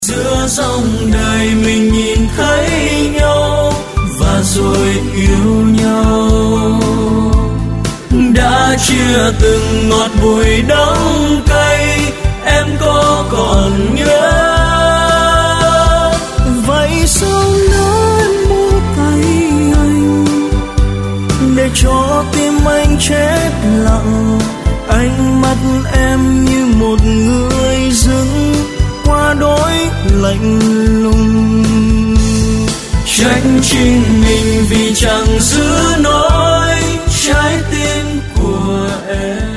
Giữa dòng đời mình nhìn thấy nhau và rồi yêu nhau, đã chia từng ngọt bùi đắng cay, em có còn nhớ? Vậy sao nên mua tay anh để cho tim anh chết lặng? Ánh mắt em như một người dưng qua đối lạnh lùng. Trách chính mình vì chẳng giữ nổi trái tim của em.